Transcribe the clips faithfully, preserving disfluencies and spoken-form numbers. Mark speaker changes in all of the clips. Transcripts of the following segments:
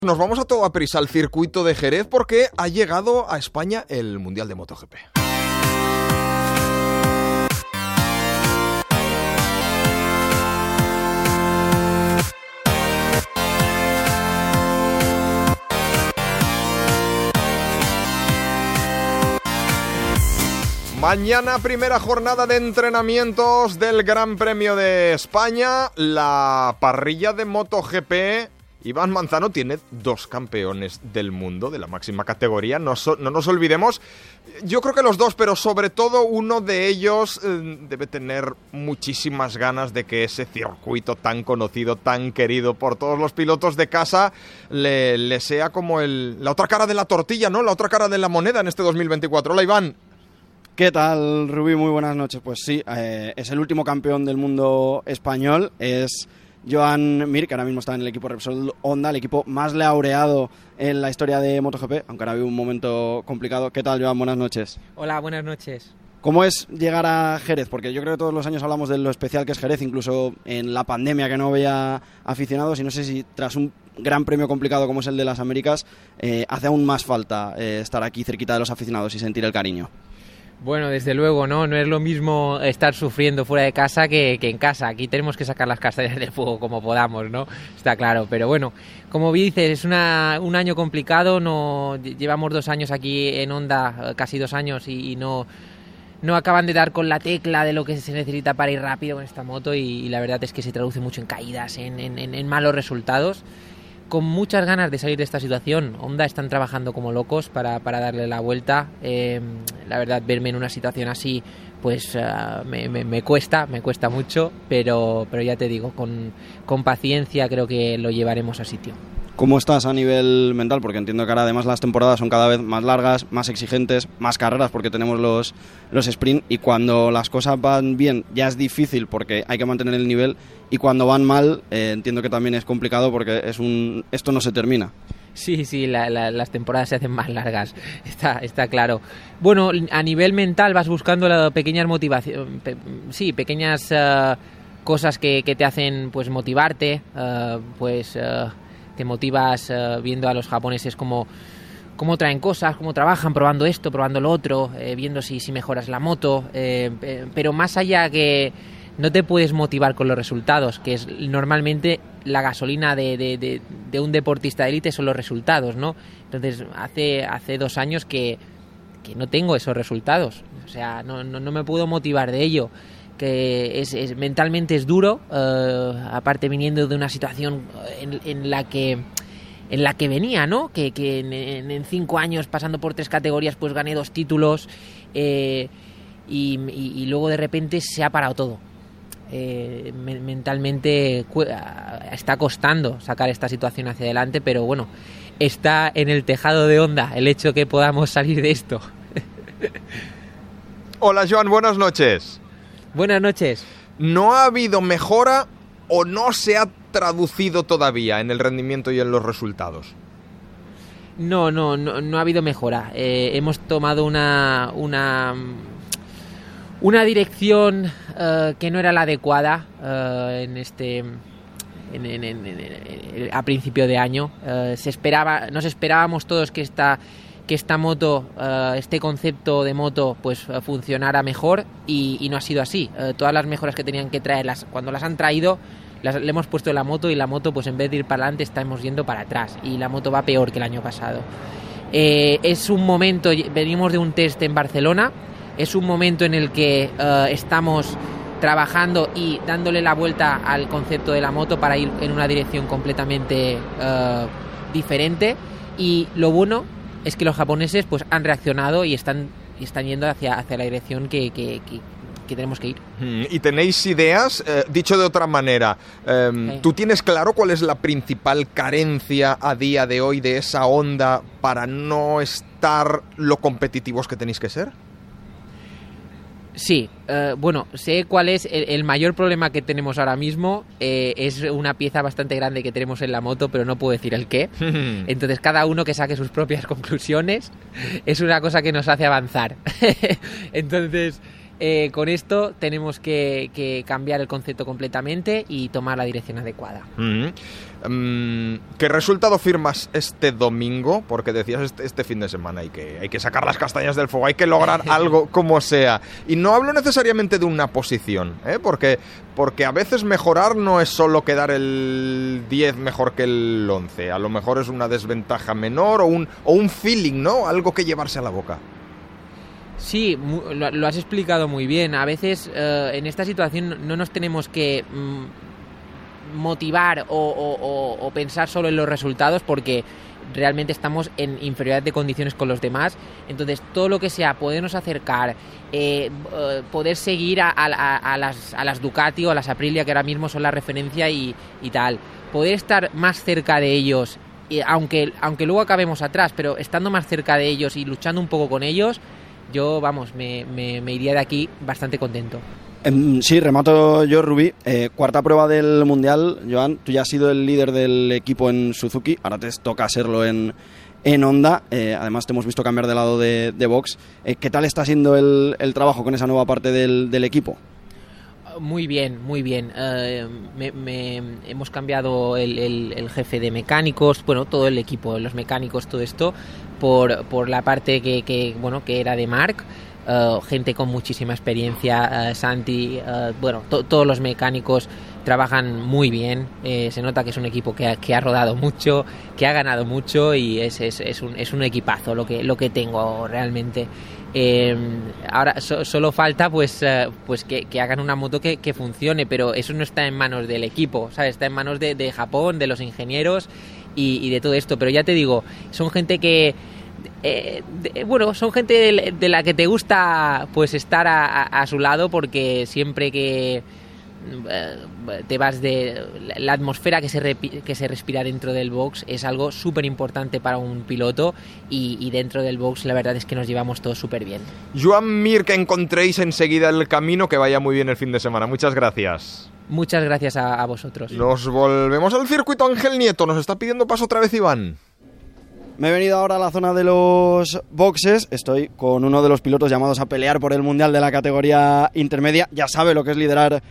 Speaker 1: Nos vamos a toda prisa al circuito de Jerez porque ha llegado a España el Mundial de MotoGP. Mañana primera jornada de entrenamientos del Gran Premio de España. La parrilla de MotoGP. Iván Manzano tiene dos campeones del mundo de la máxima categoría, no, so, no nos olvidemos. Yo creo que los dos, pero sobre todo uno de ellos eh, debe tener muchísimas ganas de que ese circuito tan conocido, tan querido por todos los pilotos de casa, le, le sea como el, la otra cara de la tortilla, ¿no? La otra cara de la moneda en este dos mil veinticuatro. Hola, Iván.
Speaker 2: ¿Qué tal, Rubí? Muy buenas noches. Pues sí, eh, es el último campeón del mundo español, es Joan Mir, que ahora mismo está en el equipo Repsol Honda, el equipo más laureado en la historia de MotoGP, aunque ahora ha habido un momento complicado. ¿Qué tal, Joan? Buenas noches.
Speaker 3: Hola, buenas noches.
Speaker 2: ¿Cómo es llegar a Jerez? Porque yo creo que todos los años hablamos de lo especial que es Jerez, incluso en la pandemia que no había aficionados, y no sé si tras un gran premio complicado como es el de las Américas, eh, hace aún más falta eh, estar aquí cerquita de los aficionados y sentir el cariño.
Speaker 3: Bueno, desde luego, ¿no? No es lo mismo estar sufriendo fuera de casa que, que en casa. Aquí tenemos que sacar las castañas del fuego como podamos, ¿no? Está claro. Pero bueno, como dices, es una, un año complicado. No, llevamos dos años aquí en Honda, casi dos años, y, y no, no acaban de dar con la tecla de lo que se necesita para ir rápido con esta moto. Y, y la verdad es que se traduce mucho en caídas, en, en, en malos resultados. Con muchas ganas de salir de esta situación. Honda están trabajando como locos para, para darle la vuelta. Eh, la verdad, verme en una situación así, pues uh, me, me, me cuesta, me cuesta mucho, pero, pero ya te digo, con, con paciencia creo que lo llevaremos a sitio.
Speaker 2: ¿Cómo estás a nivel mental? Porque entiendo que ahora además las temporadas son cada vez más largas, más exigentes, más carreras porque tenemos los, los sprint, y cuando las cosas van bien ya es difícil porque hay que mantener el nivel, y cuando van mal eh, entiendo que también es complicado porque es un esto no se termina.
Speaker 3: Sí, sí, la, la, las temporadas se hacen más largas, está, está claro. Bueno, a nivel mental vas buscando la, pequeñas motivaciones, pe, sí, pequeñas uh, cosas que, que te hacen pues motivarte, uh, pues... Uh, te motivas uh, viendo a los japoneses cómo, cómo traen cosas, cómo trabajan, probando esto, probando lo otro, eh, viendo si, si mejoras la moto, eh, eh, pero más allá que no te puedes motivar con los resultados, que es normalmente la gasolina de, de, de, de un deportista de élite son los resultados, ¿no? Entonces hace, hace dos años que, que no tengo esos resultados, o sea, no, no, no me puedo motivar de ello. Que es, es mentalmente es duro, uh, aparte viniendo de una situación en, en la que en la que venía, ¿no? Que, que en, en, en cinco años pasando por tres categorías pues gané dos títulos, eh, y, y, y luego de repente se ha parado todo. Eh, me, mentalmente cu- está costando sacar esta situación hacia adelante, pero bueno, está en el tejado de Honda el hecho que podamos salir de esto.
Speaker 1: Hola, Joan, buenas noches.
Speaker 3: Buenas noches.
Speaker 1: ¿No ha habido mejora o no se ha traducido todavía en el rendimiento y en los resultados?
Speaker 3: No, no, no, no ha habido mejora. Eh, hemos tomado una una, una dirección uh, que no era la adecuada uh, en este en, en, en, en, en, a principio de año. Uh, se esperaba, nos esperábamos todos que esta que esta moto, uh, este concepto de moto, pues uh, funcionara mejor, y, y no ha sido así. Uh, todas las mejoras que tenían que traerlas, cuando las han traído, las, le hemos puesto en la moto, y la moto, pues en vez de ir para adelante, estamos yendo para atrás, y la moto va peor que el año pasado. Eh, es un momento, venimos de un test en Barcelona, es un momento en el que uh, estamos trabajando y dándole la vuelta al concepto de la moto para ir en una dirección completamente uh, diferente, y lo bueno es que los japoneses pues han reaccionado y están, y están yendo hacia, hacia la dirección que, que, que, que tenemos que ir.
Speaker 1: ¿Y tenéis ideas? Eh, dicho de otra manera, eh, sí. ¿Tú tienes claro cuál es la principal carencia a día de hoy de esa Honda para no estar lo competitivos que tenéis que ser?
Speaker 3: Sí, eh, bueno, sé cuál es el, el mayor problema que tenemos ahora mismo. Eh, es una pieza bastante grande que tenemos en la moto, pero no puedo decir el qué. Entonces cada uno que saque sus propias conclusiones. Es una cosa que nos hace avanzar. Entonces eh, con esto tenemos que, que cambiar el concepto completamente y tomar la dirección adecuada.
Speaker 1: Mm-hmm. Um, ¿Qué resultado firmas este domingo? Porque decías este, este fin de semana hay que, hay que sacar las castañas del fuego, hay que lograr algo como sea. Y no hablo necesariamente de una posición, ¿eh? porque, porque a veces mejorar no es solo quedar el diez mejor que el once. A lo mejor es una desventaja menor o un, o un feeling, ¿no? Algo que llevarse a la boca.
Speaker 3: Sí, lo, lo has explicado muy bien. A veces uh, en esta situación no nos tenemos que mm, motivar o, o, o, o pensar solo en los resultados, porque realmente estamos en inferioridad de condiciones con los demás. Entonces todo lo que sea podernos acercar, eh, uh, poder seguir a, a, a, las, a las Ducati o a las Aprilia, que ahora mismo son la referencia y, y tal, poder estar más cerca de ellos, y aunque, aunque luego acabemos atrás, pero estando más cerca de ellos y luchando un poco con ellos, yo, vamos, me, me, me iría de aquí bastante contento.
Speaker 2: Sí, remato yo, Rubí. Eh, cuarta prueba del Mundial. Joan, tú ya has sido el líder del equipo en Suzuki, ahora te toca serlo en, en Honda. Eh, además te hemos visto cambiar de lado de, de box. Eh, ¿Qué tal está siendo el, el trabajo con esa nueva parte del, del equipo?
Speaker 3: Muy bien, muy bien. Uh, me, me, hemos cambiado el, el, el jefe de mecánicos, bueno, todo el equipo, los mecánicos, todo esto, por, por la parte que, que, bueno, que era de Marc. Uh, gente con muchísima experiencia, uh, Santi, uh, bueno, to- todos los mecánicos trabajan muy bien, eh, se nota que es un equipo que ha, que ha rodado mucho, que ha ganado mucho y es, es, es, un, es un equipazo lo que, lo que tengo realmente. Eh, ahora so, solo falta pues, uh, pues que, que hagan una moto que, que funcione, pero eso no está en manos del equipo, ¿sabes? Está en manos de, de Japón, de los ingenieros y, y de todo esto, pero ya te digo, son gente que Eh, de, bueno, son gente de, de la que te gusta pues estar a, a, a su lado, porque siempre que eh, te vas de la atmósfera que se, repi, que se respira dentro del box es algo súper importante para un piloto y, y dentro del box la verdad es que nos llevamos todos súper bien.
Speaker 1: Joan Mir, que encontréis enseguida el camino, que vaya muy bien el fin de semana. Muchas gracias.
Speaker 3: Muchas gracias a, a vosotros.
Speaker 1: Nos volvemos al circuito. Ángel Nieto, nos está pidiendo paso otra vez Iván.
Speaker 2: Me he venido ahora a la zona de los boxes. Estoy con uno de los pilotos llamados a pelear por el Mundial de la categoría intermedia. Ya sabe lo que es liderar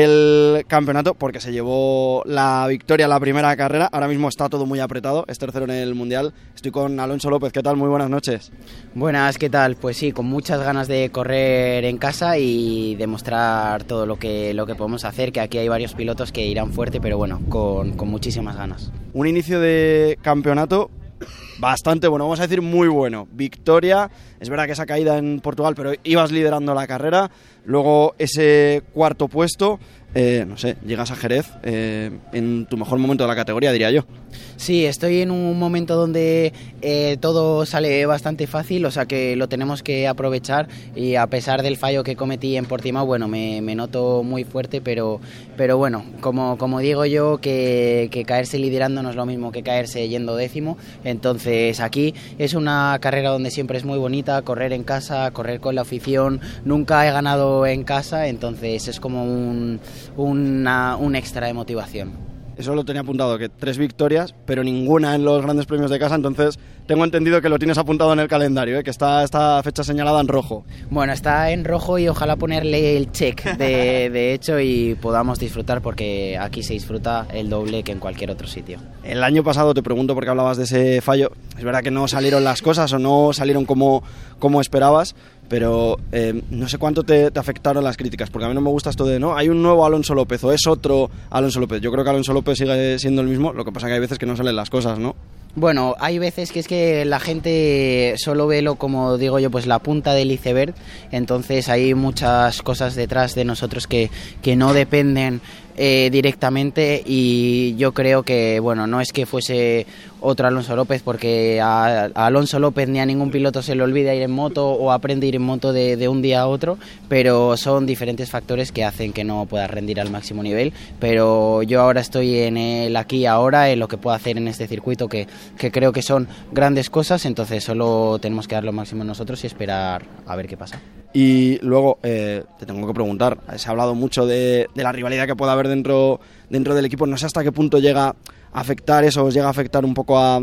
Speaker 2: el campeonato porque se llevó la victoria en la primera carrera. Ahora mismo está todo muy apretado, es tercero en el Mundial. Estoy con Alonso López. ¿Qué tal? Muy buenas noches.
Speaker 4: Buenas, ¿qué tal? Pues sí, con muchas ganas de correr en casa y demostrar todo lo que, lo que podemos hacer, que aquí hay varios pilotos que irán fuerte, pero bueno, con, con muchísimas ganas.
Speaker 2: Un inicio de campeonato bastante bueno, vamos a decir muy bueno. Victoria, es verdad que esa caída en Portugal, pero ibas liderando la carrera. Luego ese cuarto puesto, eh, no sé, llegas a Jerez eh, en tu mejor momento de la categoría, diría yo.
Speaker 4: Sí, estoy en un momento donde eh, todo sale bastante fácil, o sea que lo tenemos que aprovechar, y a pesar del fallo que cometí en Portimao, bueno, me, me noto muy fuerte, pero, pero bueno, como, como digo yo, que, que caerse liderando no es lo mismo que caerse yendo décimo. Entonces aquí es una carrera donde siempre es muy bonita, correr en casa, correr con la afición. Nunca he ganado en casa, entonces es como un, una, un extra de motivación.
Speaker 2: Eso lo tenía apuntado, que tres victorias, pero ninguna en los grandes premios de casa, entonces tengo entendido que lo tienes apuntado en el calendario, ¿eh? Que está esta fecha señalada en rojo.
Speaker 4: Bueno, está en rojo y ojalá ponerle el check de, de hecho y podamos disfrutar, porque aquí se disfruta el doble que en cualquier otro sitio.
Speaker 2: El año pasado, te pregunto porque hablabas de ese fallo, es verdad que no salieron las cosas o no salieron como, como esperabas, pero eh, no sé cuánto te, te afectaron las críticas, porque a mí no me gusta esto de, no, hay un nuevo Alonso López o es otro Alonso López. Yo creo que Alonso López sigue siendo el mismo, lo que pasa que hay veces que no salen las cosas, ¿no?
Speaker 4: Bueno, hay veces que es que la gente solo ve lo, como digo yo, pues la punta del iceberg, entonces hay muchas cosas detrás de nosotros que, que no dependen eh, directamente, y yo creo que, bueno, no es que fuese otro Alonso López, porque a, a Alonso López ni a ningún piloto se le olvida ir en moto o aprende a ir en moto de, de un día a otro, pero son diferentes factores que hacen que no pueda rendir al máximo nivel. Pero yo ahora estoy en el aquí y ahora, en lo que puedo hacer en este circuito, que, que creo que son grandes cosas, entonces solo tenemos que dar lo máximo nosotros y esperar a ver qué pasa.
Speaker 2: Y luego eh, te tengo que preguntar, se ha hablado mucho de, de la rivalidad que puede haber dentro, dentro del equipo, no sé hasta qué punto llega a afectar eso, os llega a afectar un poco a,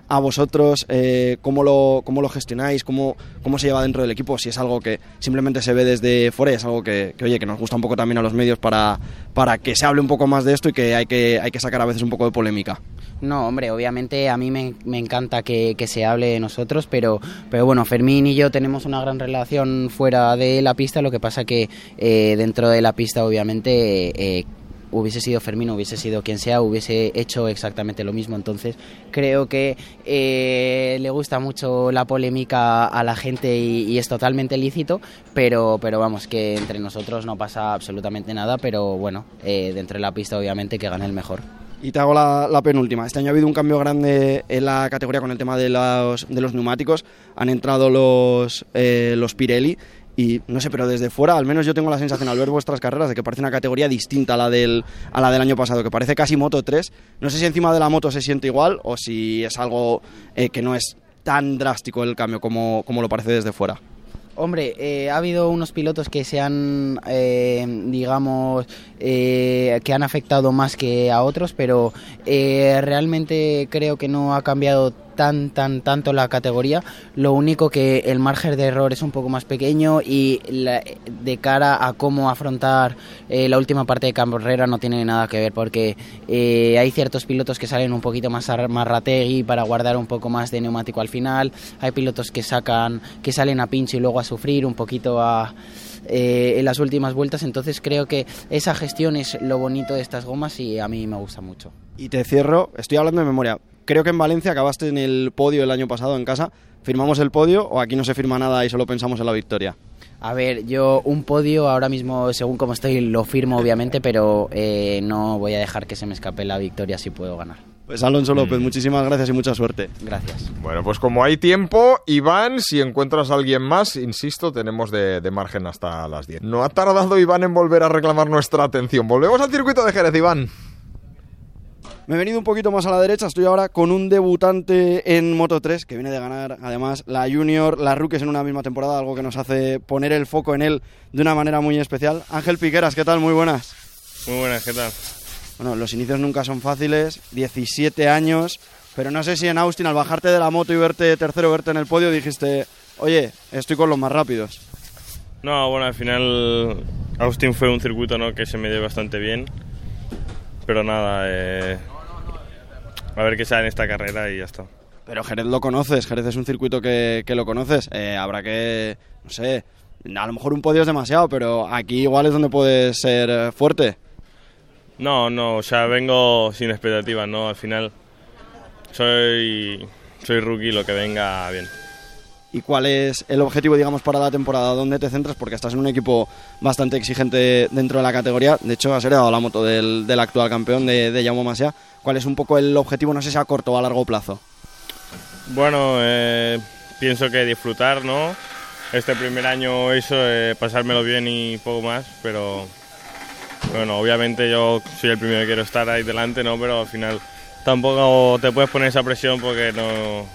Speaker 2: a vosotros, eh, cómo, lo, cómo lo gestionáis, cómo, cómo se lleva dentro del equipo, si es algo que simplemente se ve desde fuera y es algo que, que, oye, que nos gusta un poco también a los medios para, para que se hable un poco más de esto y que hay, que hay que sacar a veces un poco de polémica.
Speaker 4: No, hombre, obviamente a mí me, me encanta que, que se hable de nosotros, pero, pero bueno, Fermín y yo tenemos una gran relación fuera de la pista, lo que pasa que eh, dentro de la pista obviamente eh, hubiese sido Fermín, hubiese sido quien sea, hubiese hecho exactamente lo mismo. Entonces creo que eh, le gusta mucho la polémica a la gente y, y es totalmente lícito, pero, pero vamos, que entre nosotros no pasa absolutamente nada, pero bueno, eh, dentro de la pista obviamente que gane el mejor.
Speaker 2: Y te hago la, la penúltima. Este año ha habido un cambio grande en la categoría con el tema de los, de los neumáticos. Han entrado los, eh, los Pirelli y no sé, pero desde fuera al menos yo tengo la sensación al ver vuestras carreras de que parece una categoría distinta a la del, a la del año pasado, que parece casi Moto tres. No sé si encima de la moto se siente igual o si es algo eh, que no es tan drástico el cambio como, como lo parece desde fuera.
Speaker 4: Hombre, eh, ha habido unos pilotos que se han, eh, digamos, eh, que han afectado más que a otros, pero eh, realmente creo que no ha cambiado tan, tan, tanto la categoría. Lo único que el margen de error es un poco más pequeño y la, de cara a cómo afrontar eh, la última parte de carrera no tiene nada que ver, porque eh, hay ciertos pilotos que salen un poquito más marrategui para guardar un poco más de neumático al final. Hay pilotos que sacan, que salen a pincho y luego a sufrir un poquito a eh, en las últimas vueltas. Entonces creo que esa gestión es lo bonito de estas gomas y a mí me gusta mucho.
Speaker 2: Y te cierro, estoy hablando de memoria. Creo que en Valencia acabaste en el podio el año pasado en casa. ¿Firmamos el podio o aquí no se firma nada y solo pensamos en la victoria?
Speaker 4: A ver, yo un podio ahora mismo, según como estoy, lo firmo obviamente, pero eh, no voy a dejar que se me escape la victoria si puedo ganar.
Speaker 2: Pues Alonso López, mm. muchísimas gracias y mucha suerte.
Speaker 4: Gracias.
Speaker 1: Bueno, pues como hay tiempo, Iván, si encuentras a alguien más, insisto, tenemos de, de margen hasta las diez. No ha tardado Iván en volver a reclamar nuestra atención. Volvemos al circuito de Jerez, Iván.
Speaker 2: Me he venido un poquito más a la derecha, estoy ahora con un debutante en Moto tres que viene de ganar además la Junior, la Rookies en una misma temporada, algo que nos hace poner el foco en él de una manera muy especial. Ángel Piqueras, ¿qué tal? Muy buenas.
Speaker 5: Muy buenas, ¿qué tal?
Speaker 2: Bueno, los inicios nunca son fáciles, diecisiete años, pero no sé si en Austin al bajarte de la moto y verte tercero, verte en el podio, dijiste, oye, estoy con los más rápidos.
Speaker 5: No, bueno, al final Austin fue un circuito, ¿no?, que se me dio bastante bien, pero nada, eh... a ver qué sale en esta carrera y ya está.
Speaker 2: Pero Jerez lo conoces, Jerez es un circuito que, que lo conoces. Eh, habrá que, no sé, a lo mejor un podio es demasiado, pero aquí igual es donde puedes ser fuerte.
Speaker 5: No, no, o sea, vengo sin expectativas, ¿no? Al final soy, soy rookie, lo que venga bien.
Speaker 2: ¿Y cuál es el objetivo, digamos, para la temporada? ¿Dónde te centras? Porque estás en un equipo bastante exigente dentro de la categoría. De hecho, has heredado la moto del, del actual campeón, de, de Jaume Masia. ¿Cuál es un poco el objetivo, no sé si a corto o a largo plazo?
Speaker 5: Bueno, eh, pienso que disfrutar, ¿no? Este primer año eso, eh, pasármelo bien y poco más, pero bueno, obviamente yo soy el primero que quiero estar ahí delante, ¿no? Pero al final tampoco te puedes poner esa presión porque no,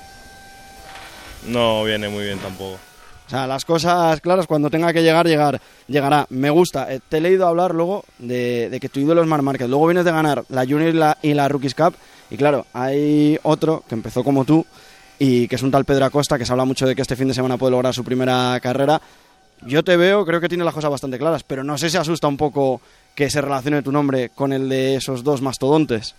Speaker 5: no viene muy bien tampoco.
Speaker 2: O sea, las cosas claras, cuando tenga que llegar, llegar, llegará. Me gusta. Eh, te he leído hablar luego de, de que tu ídolo es Marc Márquez. Luego vienes de ganar la Junior y la, y la Rookies Cup. Y claro, hay otro que empezó como tú y que es un tal Pedro Acosta, que se habla mucho de que este fin de semana puede lograr su primera carrera. Yo te veo, creo que tiene las cosas bastante claras, pero no sé si asusta un poco que se relacione tu nombre con el de esos dos mastodontes.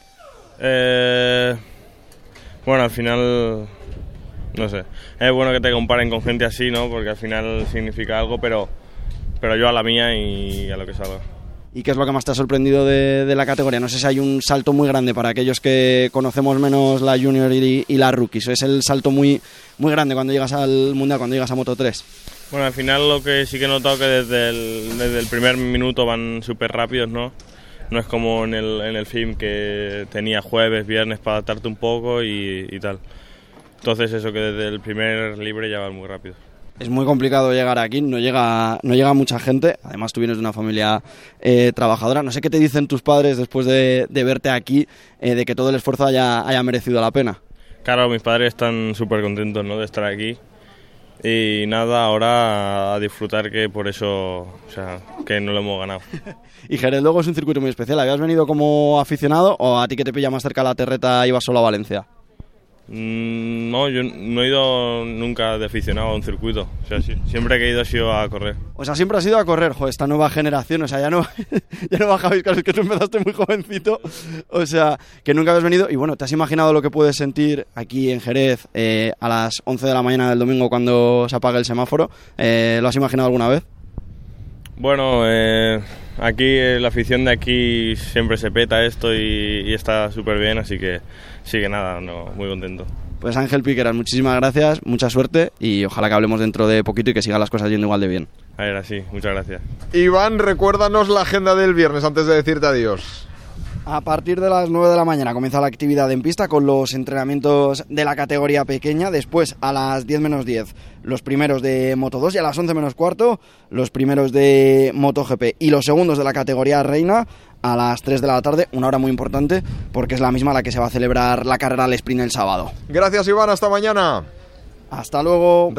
Speaker 5: Eh, bueno, al final... no sé, es bueno que te comparen con gente así, ¿no? Porque al final significa algo, pero, pero yo a la mía y a lo que salga.
Speaker 2: ¿Y qué es lo que más te ha sorprendido de, de la categoría? No sé si hay un salto muy grande para aquellos que conocemos menos la Junior y, y la Rookies. ¿Es el salto muy, muy grande cuando llegas al Mundial, cuando llegas a Moto tres?
Speaker 5: Bueno, al final lo que sí que he notado que desde el, desde el primer minuto van súper rápidos, ¿no? No es como en el, en el film que tenía jueves, viernes para adaptarte un poco y, y tal. Entonces eso, que desde el primer libre ya van muy rápido.
Speaker 2: Es muy complicado llegar aquí, no llega, no llega mucha gente. Además tú vienes de una familia eh, trabajadora. No sé qué te dicen tus padres después de, de verte aquí, eh, de que todo el esfuerzo haya, haya merecido la pena.
Speaker 5: Claro, mis padres están súper contentos, ¿no?, de estar aquí. Y nada, ahora a disfrutar, que por eso, o sea, que no lo hemos ganado.
Speaker 2: Y Jerez luego es un circuito muy especial. ¿Habías venido como aficionado o a ti que te pilla más cerca la terreta ibas solo a Valencia?
Speaker 5: Mm, no, yo no he ido nunca de aficionado a un circuito. O sea, sí, siempre que he ido ha sido a correr.
Speaker 2: O sea, siempre has ido a correr, joder, esta nueva generación, o sea, ya no, ya no bajabais, claro, es que tú empezaste muy jovencito, o sea, que nunca habías venido, y bueno, ¿te has imaginado lo que puedes sentir aquí en Jerez eh, a las once de la mañana del domingo cuando se apague el semáforo? Eh, ¿Lo has imaginado alguna vez?
Speaker 5: Bueno, eh, aquí eh, la afición de aquí siempre se peta esto y, y está súper bien, así que sí que nada, no, muy contento.
Speaker 2: Pues Ángel Piqueras, muchísimas gracias, mucha suerte y ojalá que hablemos dentro de poquito y que sigan las cosas yendo igual de bien.
Speaker 5: A ver, así, muchas gracias.
Speaker 1: Iván, recuérdanos la agenda del viernes antes de decirte adiós.
Speaker 2: A partir de las nueve de la mañana comienza la actividad en pista con los entrenamientos de la categoría pequeña. Después, a las diez menos diez, los primeros de Moto dos y a las once menos cuarto, los primeros de MotoGP y los segundos de la categoría reina a las tres de la tarde, una hora muy importante porque es la misma a la que se va a celebrar la carrera al sprint el sábado.
Speaker 1: Gracias, Iván, hasta mañana.
Speaker 2: Hasta luego.